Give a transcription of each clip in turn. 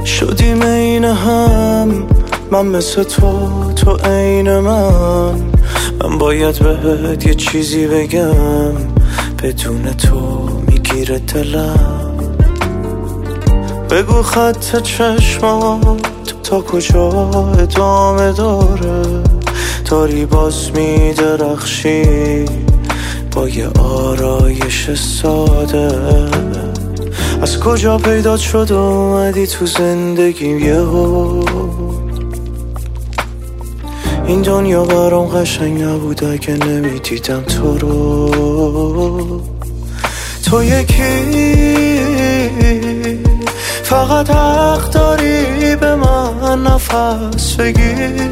شدیم عین هم، من مثل تو عین من باید بهت یه چیزی بگم، بدون تو میگیره دلم. بگو خط چشمات تا کجا ادامه داره، داری باز میدرخشی با یه آرایش ساده. از کجا پیدا شد اومدی تو زندگیم یهو؟ این دنیا برام قشنگ نبود اگه نمیدیدم تو رو. تو یکی فقط حق داری به من نفس بگیر،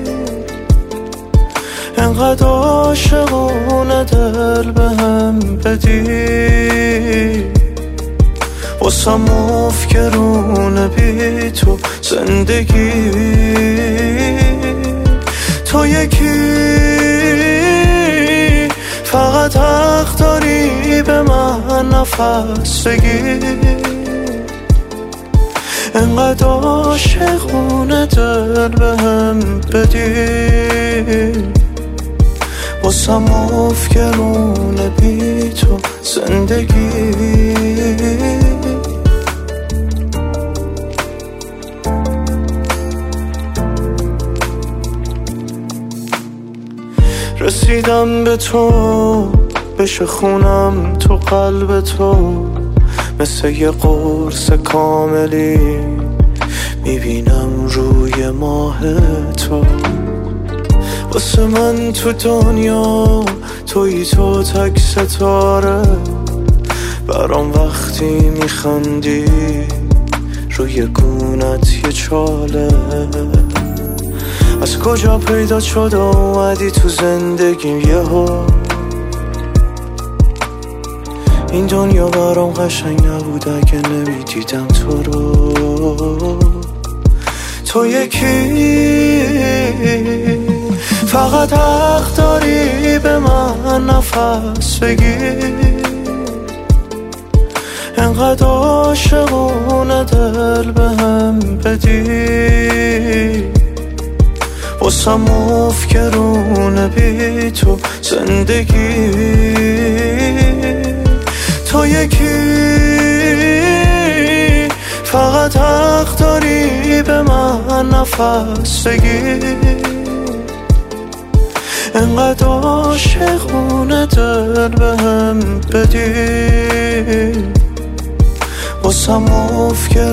انقدر عاشقونه دل بهم بدی، واسم مفکرونه بی تو زندگی. تو یکی فقط حق داری به من نفس بگیر، انقدر عاشقونه دل بهم بدی، واسم مفکرونه بی تو زندگی. رسیدم به تو، بشه خونم تو قلب تو، مثل یه قرص کاملی میبینم روی ماه تو. واسه من تو دنیا تویی تو تک ستاره، برام وقتی میخندی روی گونت یه چاله. از کجا پیدا شد اومدی تو زندگیم یهو؟ این دنیا برام قشنگ نبود اگه نمیدیدم تو رو. تو یکی فقط حق داری به من نفس بگیر، انقدر عاشقونه دل بهم بدی، واسم مفکرونه بی تو زندگی. تو یکی فقط حق داری به من نفس بگیر، انقدر عاشقونه دل بهم بدی، واسم مفکرونه